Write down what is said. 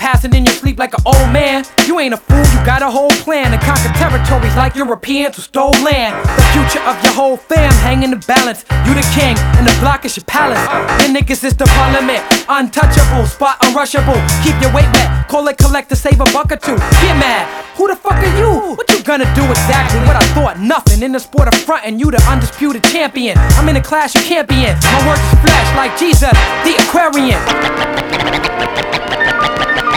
passing in your sleep like an old man. You ain't a fool, you got a whole plan to conquer territories like Europeans who stole land. The future of your whole fam hang in the balance. You the king, and the block is your palace. Your niggas is the parliament, untouchable, spot unrushable. Keep your weight wet, call it collect to save a buck or two. Get mad, who the fuck are you? What you gonna do exactly? What I thought, nothing. In the sport of front and you the undisputed champion. I'm in a class you can't be in. My words is flash like Jesus, the Aquarian.